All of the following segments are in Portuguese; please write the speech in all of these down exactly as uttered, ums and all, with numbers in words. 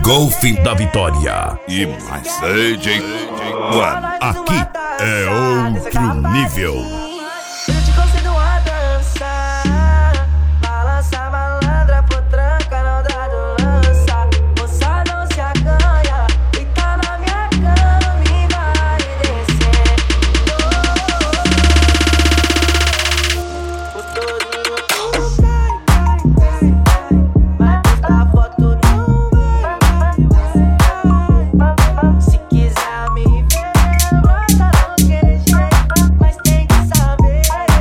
Golfe da Vitória. E mais D J One. Aqui é outro nível. Eu te consigo a dançar, balança malandra, potranca, não dá de lança. Moça não se acanha, deita na minha cama e vai descendo. O todinho tu vai, vai, vai, vai postar foto no vai, vai, vai. Se quiser me ver, bota naquele jeito, mas tem que saber.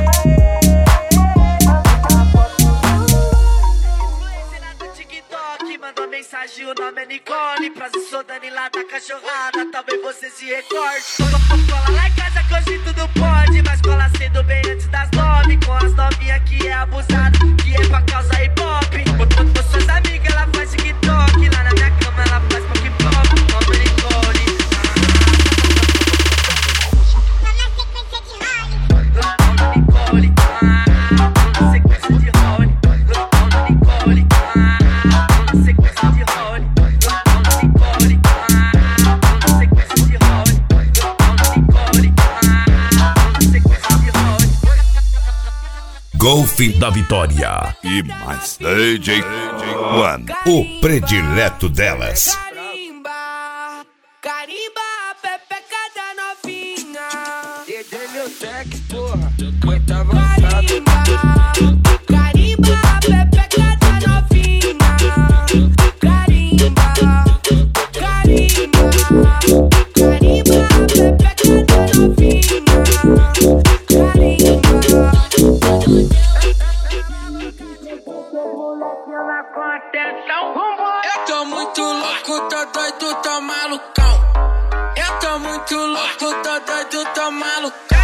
Influência do TikTok, mandou mensagem, o nome é Nicole. Prazo, sou Dani lá da cachorrada, talvez você se recorde. Cola lá em casa que hoje tudo pode, mas cola cedo bem antes das nove, com as novinhas que é abusado, que é pra causa hip hop. Com suas amigas ela faz TikTok, lá na minha cama ela faz pop pop. Nome é Nicole. Nicole, ah, na sequência de Rony. Nicole, ah, na sequência de Rony. Nicole, ah, na sequência de Rony. Nicole, ah, na sequência de Rony. Golfe da Vitória. E mais D J One. O predileto delas. Carimba, carimba, pepeca da novinha. D J meu tech, porra, muito avançado. Carimba, pepeca da novinha. Carimba, carimba, carimba, pepeca da novinha. Eu tô muito louco, tô doido, tô malucão. Eu tô muito louco, tô doido, tô malucão.